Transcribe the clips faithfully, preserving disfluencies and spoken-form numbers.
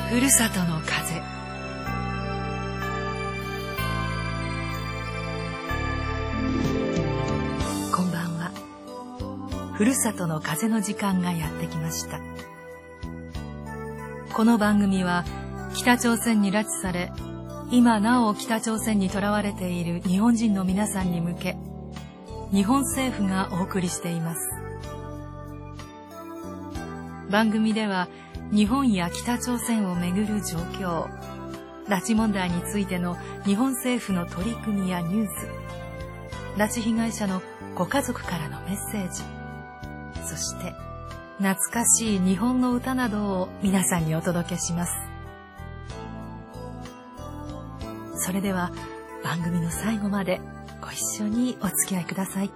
ふるさとの風。こんばんは。ふるさとの風の時間がやってきました。この番組は北朝鮮に拉致され、今なお北朝鮮に囚われている日本人の皆さんに向け、日本政府がお送りしています。番組では日本や北朝鮮をめぐる状況、拉致問題についての日本政府の取り組みやニュース、拉致被害者のご家族からのメッセージ、そして懐かしい日本の歌などを皆さんにお届けします。それでは番組の最後までご一緒にお付き合いください。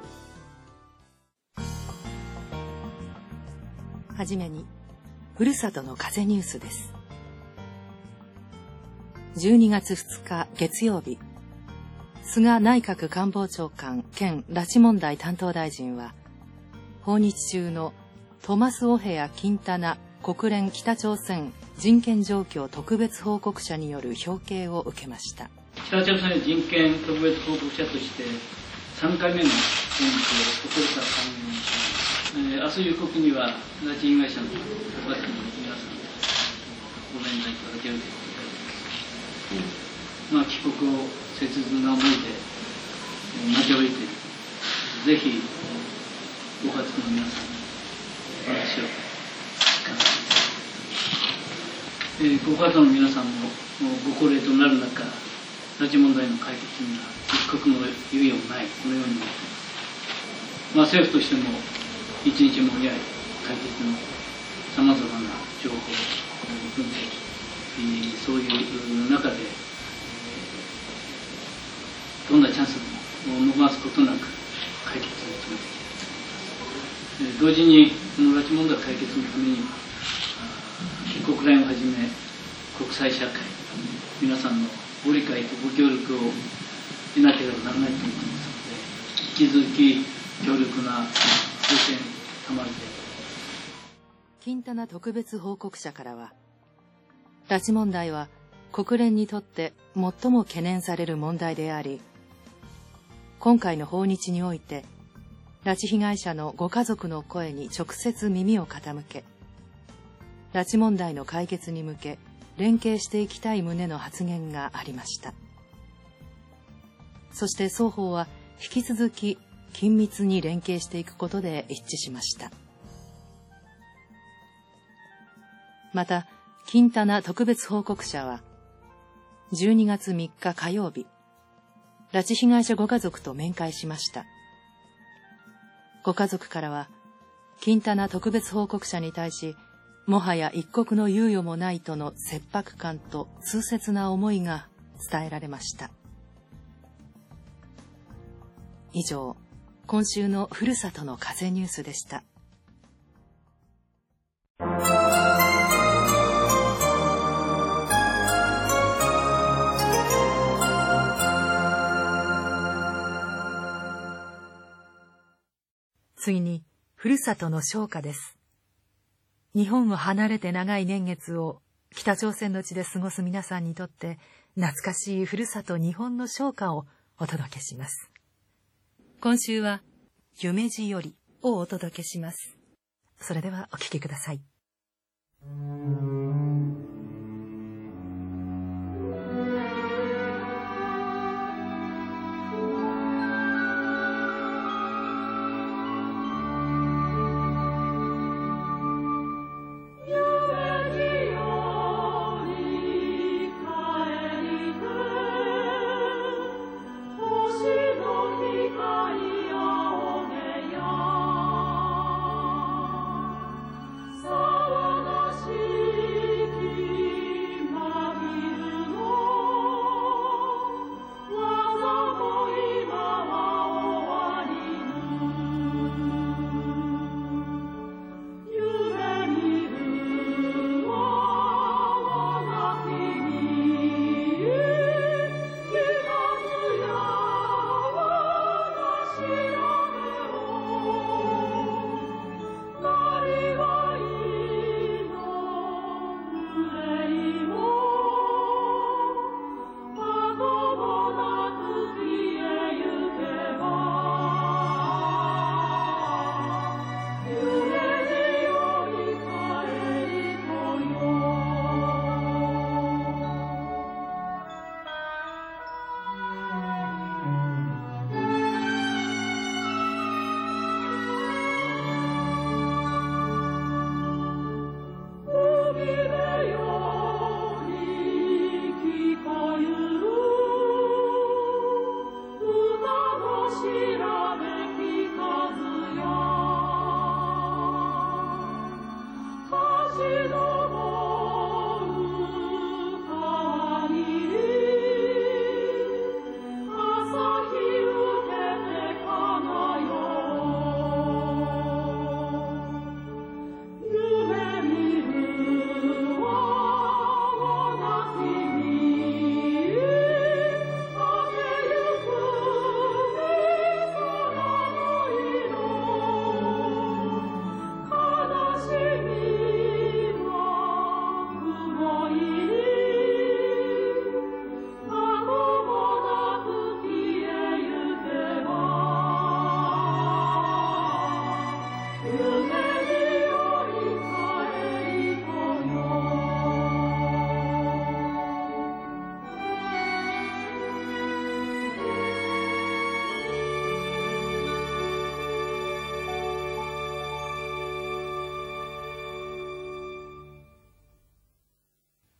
はじめにふるさとの風ニュースです。じゅうにがつふつか月曜日、菅内閣官房長官兼拉致問題担当大臣は、訪日中のトマス・オヘア・キンタナ国連北朝鮮人権状況特別報告者による表敬を受けました。 北朝鮮人権特別報告者としてさんかいめの演説を心から歓迎します。えー、明日夕刻には拉致被害者のご家族の皆さんご面談いただけるということで、まあ、帰国を切実な思いで待ちおいて、ぜひご家族の皆さんにお話を聞かせて、えー、ご家族の皆さんもご高齢となる中、拉致問題の解決には一刻の猶予もない、このように思っています。まあ、政府としても一日も早い解決のさまざまな情報分析、そういう中でどんなチャンスも逃すことなく解決に努めていきたい。同時にこの拉致問題解決のためには国連をはじめ国際社会皆さんのご理解とご協力を得なければならないと思っていますので、引き続き強力なご支援賜りたい。 キンタナ特別報告者からは、拉致問題は国連にとって最も懸念される問題であり、今回の訪日において拉致被害者のご家族の声に直接耳を傾け、拉致問題の解決に向け連携していきたい旨の発言がありました。そして双方は引き続き緊密に連携していくことで一致しました。また、キンタナ特別報告者は、じゅうにがつみっか火曜日、拉致被害者ご家族と面会しました。ご家族からは、キンタナ特別報告者に対し、もはや一刻の猶予もないとの切迫感と痛切な思いが伝えられました。以上、今週のふるさとの風ニュースでした。次に、ふるさとの唱歌です。日本を離れて長い年月を北朝鮮の地で過ごす皆さんにとって懐かしいふるさと日本の唱歌をお届けします。今週は夢路よりをお届けします。それではお聴きください。 So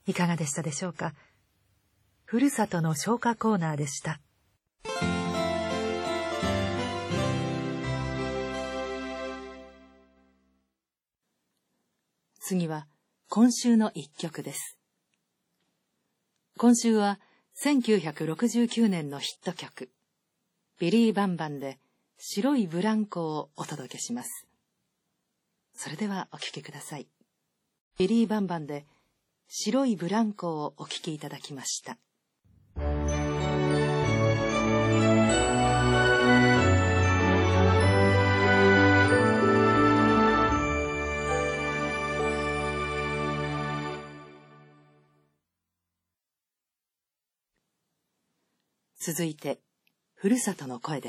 いかがでしたでしょうか。ふるさとの唱歌コーナーでした。 次は今週の一曲です。今週はせんきゅうひゃくろくじゅうきゅうねんのヒット曲、ビリー・バンバンで白いブランコをお届けします。それではお聴きください。ビリー・バンバンで白いブランコをお聴きいただきました。続いて、ふるさとの声です。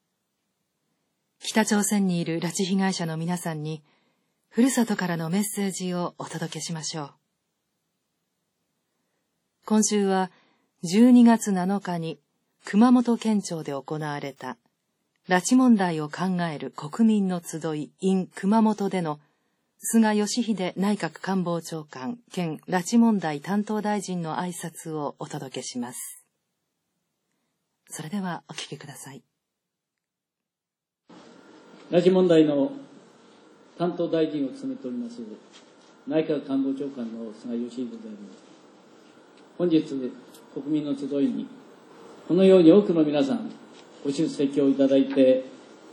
北朝鮮にいる拉致被害者の皆さんに、ふるさとからのメッセージをお届けしましょう。今週はじゅうにがつなのかに熊本県庁で行われた拉致問題を考える国民の集い in 熊本での菅義偉内閣官房長官兼拉致問題担当大臣の挨拶をお届けします。それではお聞きください。 拉致問題の担当大臣を務めております内閣官房長官の菅義偉であります。本日国民の集いにこのように多くの皆さんご出席をいただいて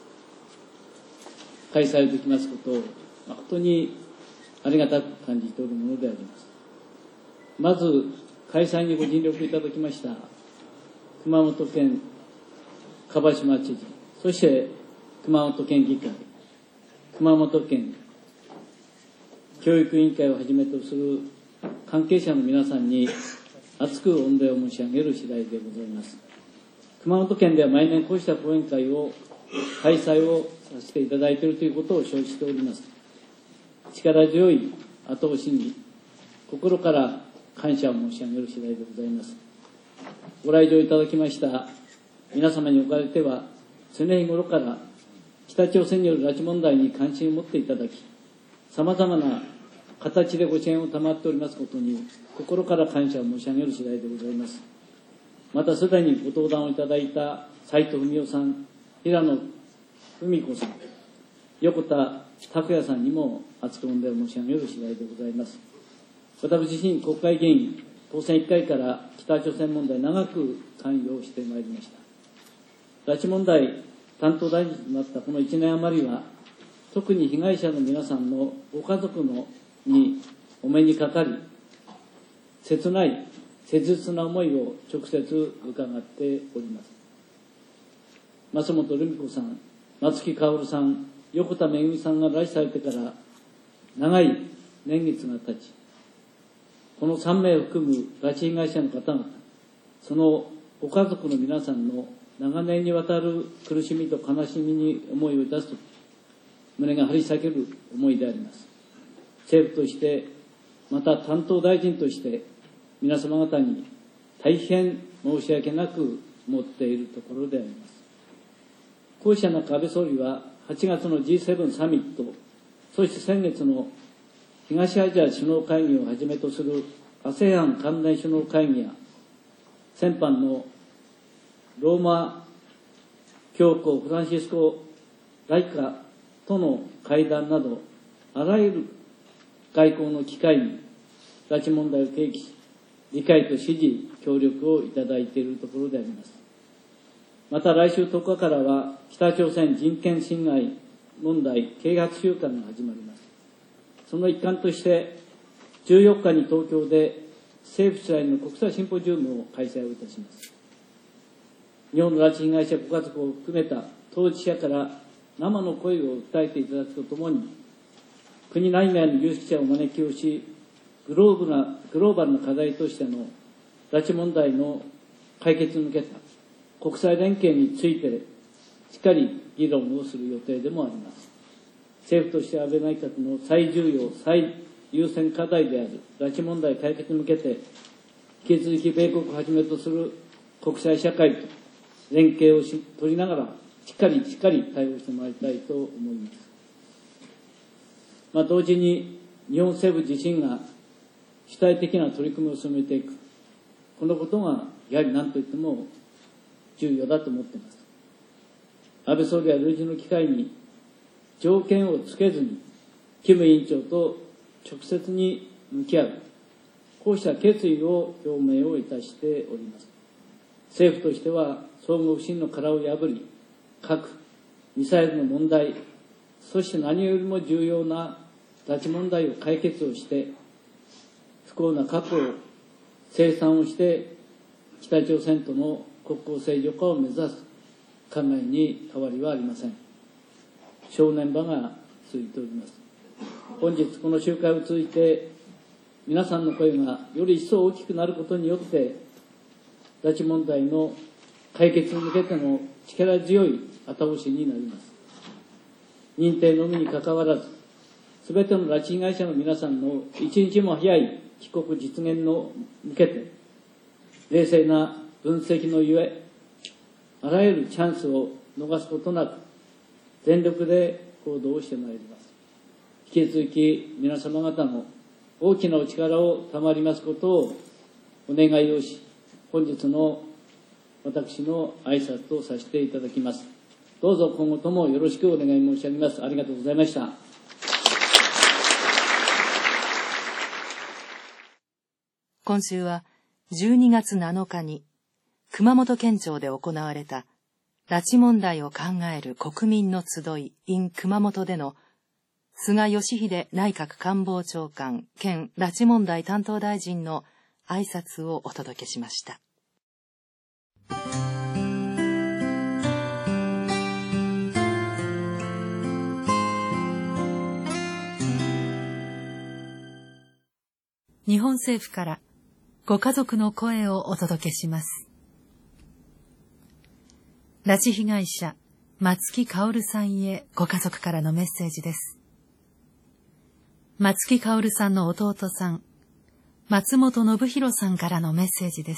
開催できますことを誠にありがたく感じておるものであります。まず開催にご尽力いただきました熊本県蒲島知事、そして熊本県議会、熊本県教育委員会をはじめとする関係者の皆さんに厚く御礼を申し上げる次第でございます。熊本県では毎年こうした講演会を開催をさせていただいているということを承知しております。力強い後押しに心から感謝を申し上げる次第でございます。ご来場いただきました皆様におかれては、常日頃から北朝鮮による拉致問題に関心を持っていただき、さまざまな形でご支援を賜っておりますことに、心から感謝を申し上げる次第でございます。また、すでにご登壇をいただいた斉藤文夫さん、平野文子さん、横田拓也さんにも厚く御礼を申し上げる次第でございます。私自身、国会議員、当選いっかいから北朝鮮問題長く関与をしてまいりました。拉致問題担当大臣となったこのいちねん余りは、特に被害者の皆さんのご家族のにお目にかかり、切ない切実な思いを直接伺っております。松本留美子さん、松木薫さん、横田めぐみさんが拉致されてから長い年月が経ち、このさんめいを含む拉致被害者の方々、そのご家族の皆さんの長年にわたる苦しみと悲しみに思いを出すと、胸が張り裂ける思いであります。政府として、また担当大臣として、皆様方に大変申し訳なく思っているところであります。こうした中、安倍総理ははちがつの ジーセブン サミット、そして先月の東アジア首脳会議をはじめとする アセアン 関連首脳会議や、先般のローマ教皇フランシスコ大化との会談など、あらゆる外交の機会に拉致問題を提起し、理解と支持、協力をいただいているところであります。また来週とおかからは、北朝鮮人権侵害問題啓発週間が始まります。その一環として、じゅうよっかに東京で政府主催の国際シンポジウムを開催をいたします。日本の拉致被害者ご家族を含めた当事者から生の声を訴えていただくとともに、国内外の有識者をお招きをし、グローブな、グローバルな課題としての拉致問題の解決に向けた国際連携についてしっかり議論をする予定でもあります。政府として安倍内閣の最重要、最優先課題である拉致問題解決に向けて、引き続き米国をはじめとする国際社会と連携をし取りながら、しっかりしっかり対応してまいりたいと思います。まあ、同時に日本政府自身が主体的な取り組みを進めていく、このことがやはり何といっても重要だと思っています。安倍総理は類似の機会に条件をつけずにキム委員長と直接に向き合う、こうした決意を表明をいたしております。政府としては相互不信の殻を破り、核・ミサイルの問題、そして何よりも重要な拉致問題を解決をして、不幸な過去を清算をして、北朝鮮との国交正常化を目指す考えに変わりはありません。正念場が続いております。本日この集会を通じて、皆さんの声がより一層大きくなることによって、拉致問題の解決に向けての力強い後押しになります。認定のみにかかわらず、すべての拉致被害者の皆さんの一日も早い帰国実現の向けて、冷静な分析のゆえ、あらゆるチャンスを逃すことなく、全力で行動をしてまいります。引き続き皆様方の大きなお力を賜りますことをお願いをし、本日の私の挨拶とさせていただきます。どうぞ今後ともよろしくお願い申し上げます。ありがとうございました。 今週はじゅうにがつなのかに熊本県庁で行われた拉致問題を考える国民の集い in 熊本での菅義偉内閣官房長官兼拉致問題担当大臣の挨拶をお届けしました。 日本政府からご家族の声をお届けします。拉致被害者松木薫さんへご家族からのメッセージです。松木薫さんの弟さん、松本信弘さんからのメッセージです。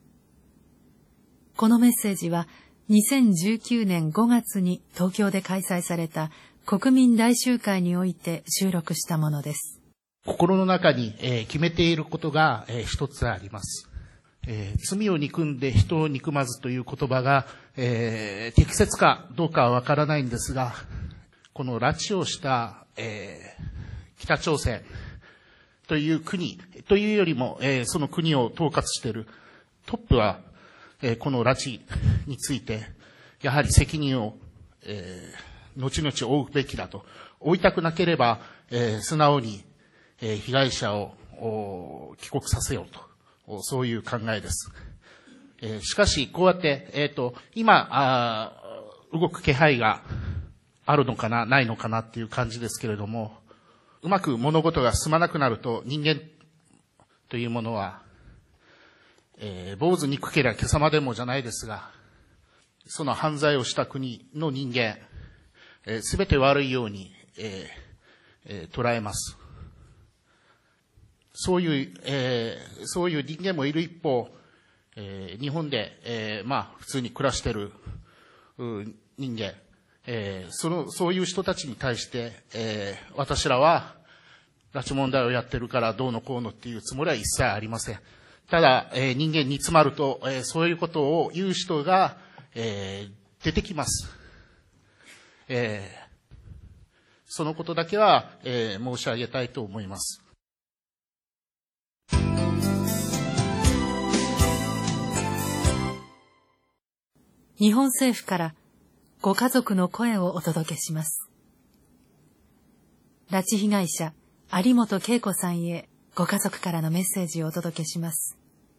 このメッセージはにせんじゅうきゅうねんごがつに東京で開催された国民大集会において収録したものです。 心の中に、えー、決めていることが、えー、一つあります。えー、罪を憎んで人を憎まずという言葉が、えー、適切かどうかはわからないんですが、この拉致をした、えー、北朝鮮という国というよりも、えー、その国を統括しているトップは、えー、この拉致についてやはり責任を、えー、後々負うべきだと、負いたくなければ、えー、素直に被害者を帰国させようと、そういう考えです。しかし、こうやって、えっと、今、動く気配があるのかな、ないのかなっていう感じですけれども、うまく物事が進まなくなると、人間というものは、えー、坊主憎けりゃ今朝までもじゃないですが、その犯罪をした国の人間、すべて悪いように、えーえー、捉えます。そういう、えー、そういう人間もいる一方、えー、日本で、えー、まあ、普通に暮らしている人間、えー、その、そういう人たちに対して、えー、私らは、拉致問題をやってるからどうのこうのっていうつもりは一切ありません。ただ、えー、人間に詰まると、えー、そういうことを言う人が、えー、出てきます。えー、そのことだけは、えー、申し上げたいと思います。 日本政府からご家族の声をお届けします。拉致被害者有本恵子さんへご家族からのメッセージをお届けします。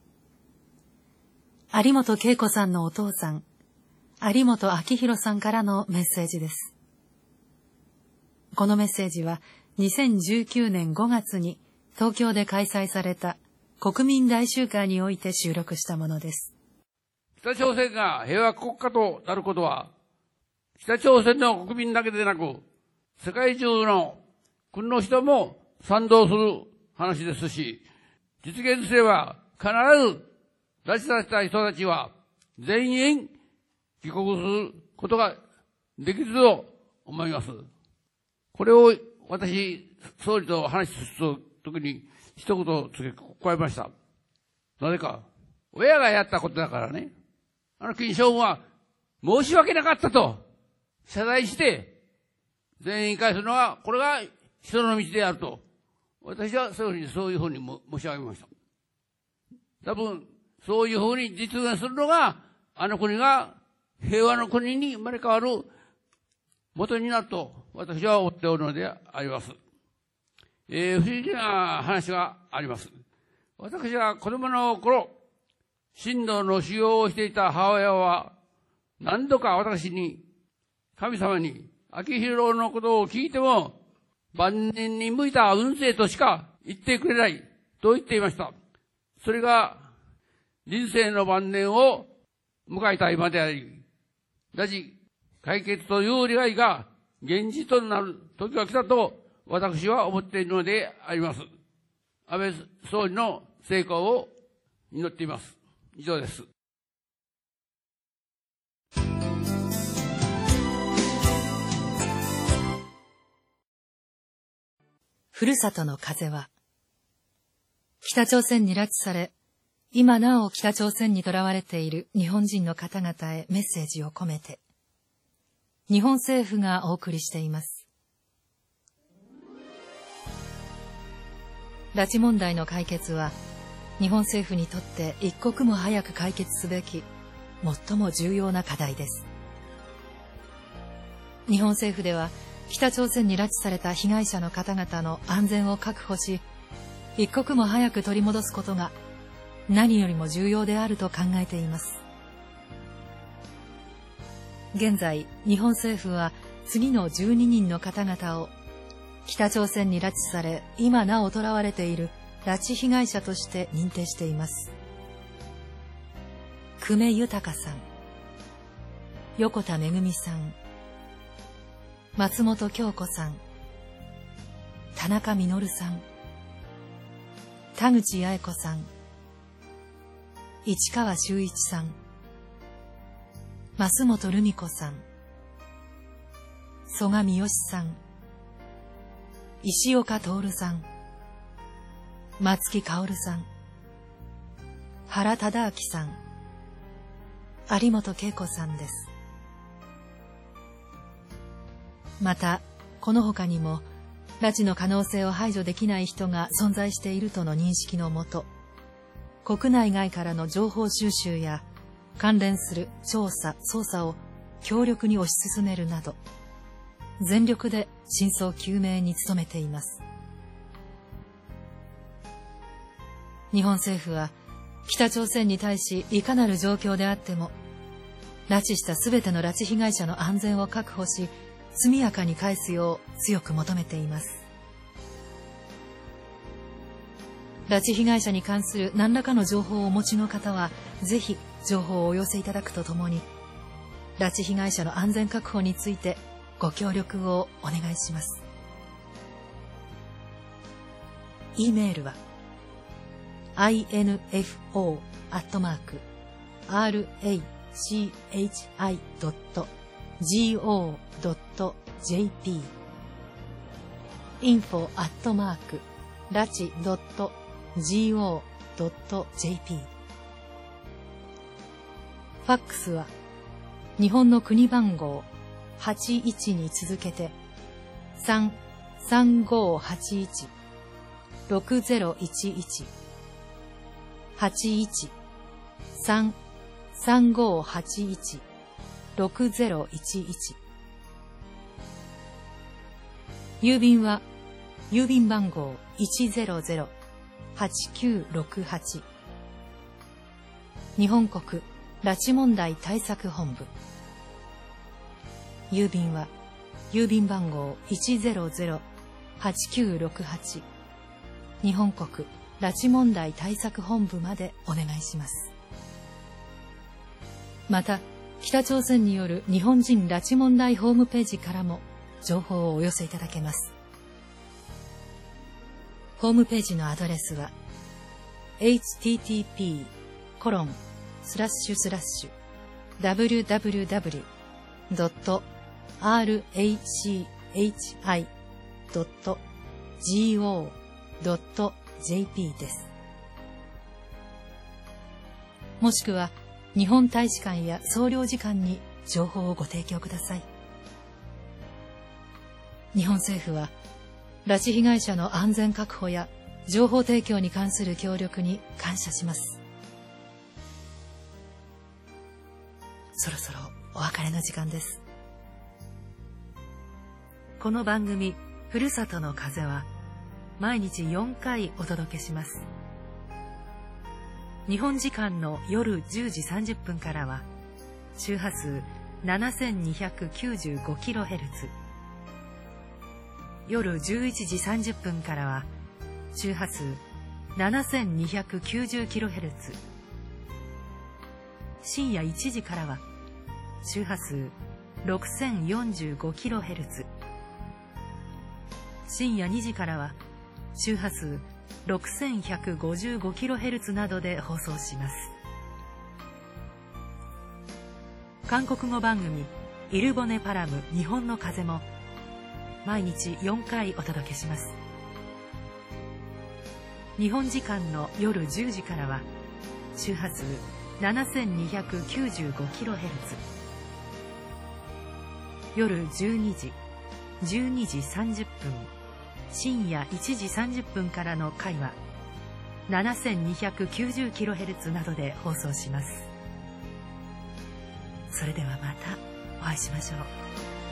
有本恵子さんのお父さん、有本明弘さんからのメッセージです。このメッセージはにせんじゅうきゅうねんごがつに東京で開催された国民大集会において収録したものです。 北朝鮮が平和国家となることは、北朝鮮の国民だけでなく、世界中の国の人も賛同する話ですし、実現すれば必ず拉致された人たちは全員帰国することができると思います。これを私、総理と話すときに一言付け加えました。なぜか、親がやったことだからね。あの金将軍は申し訳なかったと謝罪して、全員返すのは、これが人の道であると。私はそういうふうに、そういうふうに申し上げました。多分、そういうふうに実現するのが、あの国が平和の国に生まれ変わる元になると、私は思っておるのであります。えー、不思議な話があります。私は子供の頃、神道の修行をしていた母親は、何度か私に、神様に、秋広のことを聞いても、晩年に向いた運勢としか言ってくれないと言っていました。それが人生の晩年を迎えた今であり、拉致解決という利害が現実となる時が来たと私は思っているのであります。安倍総理の成功を祈っています。以上です。 ふるさとの風は、北朝鮮に拉致され、今なお北朝鮮に囚われている日本人の方々へメッセージを込めて、日本政府がお送りしています。拉致問題の解決は、日本政府にとって一刻も早く解決すべき、最も重要な課題です。日本政府では、北朝鮮に拉致された被害者の方々の安全を確保し、一刻も早く取り戻すことが何よりも重要であると考えています。現在、日本政府は次のじゅうににんの方々を北朝鮮に拉致され、今なお囚われている拉致被害者として認定しています。久米豊さん、横田めぐみさん、松本京子さん、田中実さん、田口八重子さん、市川修一さん、増本留美子さん、曽我三好さん、石岡徹さん、松木薫さん、原忠明さん、有本恵子さんです。また、この他にも、拉致の可能性を排除できない人が存在しているとの認識のもと、国内外からの情報収集や関連する調査・捜査を強力に推し進めるなど、全力で真相究明に努めています。日本政府は、北朝鮮に対しいかなる状況であっても、拉致したすべての拉致被害者の安全を確保し、速やかに返すよう強く求めています。拉致被害者に関する何らかの情報をお持ちの方は、ぜひ情報をお寄せいただくとともに、拉致被害者の安全確保についてご協力をお願いします。E メールは アイエヌエフオー アットマーク アールエーシーエイチアイ ドット ジーオー ドット ジェーピー インフォ アットマーク ラチ ドット ジーオー ドット ジェーピー ファックスは日本の国番号はちいちに続けてさん さんごはちいち ろくぜろいちいち はちいち さん さんごはちいち ろくぜろいちいち。郵便は郵便番号 いちぜろぜろ はちきゅうろくはち 日本国拉致問題対策本部。郵便は郵便番号 いちぜろぜろ はちきゅうろくはち 日本国拉致問題対策本部までお願いします。また、北朝鮮による日本人拉致問題ホームページからも情報をお寄せいただけます。ホームページのアドレスは エイチティーティーピー コロン スラッシュスラッシュ ダブリュダブリュダブリュ ドット アールエーシーエイチアイ ドット ジーオー ドットジェーピー です。もしくは日本大使館や総領事館に情報をご提供ください。日本政府は拉致被害者の安全確保や情報提供に関する協力に感謝します。そろそろお別れの時間です。この番組ふるさとの風は毎日よんかいお届けします。日本時間の夜じゅうじさんじゅっぷんからは周波数 ななせんにひゃくきゅうじゅうごキロヘルツ、 夜じゅういちじさんじゅっぷんからは周波数 ななせんにひゃくきゅうじゅうキロヘルツ、 深夜いちじからは周波数 ろくせんよんじゅうごキロヘルツ、 深夜にじからは周波数 ろくせんひゃくごじゅうごキロヘルツ などで放送します。韓国語番組イルボネパラム日本の風も毎日よんかいお届けします。日本時間の夜じゅうじからは周波数 ななせんにひゃくきゅうじゅうごキロヘルツ、 夜じゅうにじ、じゅうにじさんじゅっぷん、深夜いちじさんじゅっぷんからの回は ななせんにひゃくきゅうじゅうキロヘルツ などで放送します。それではまたお会いしましょう。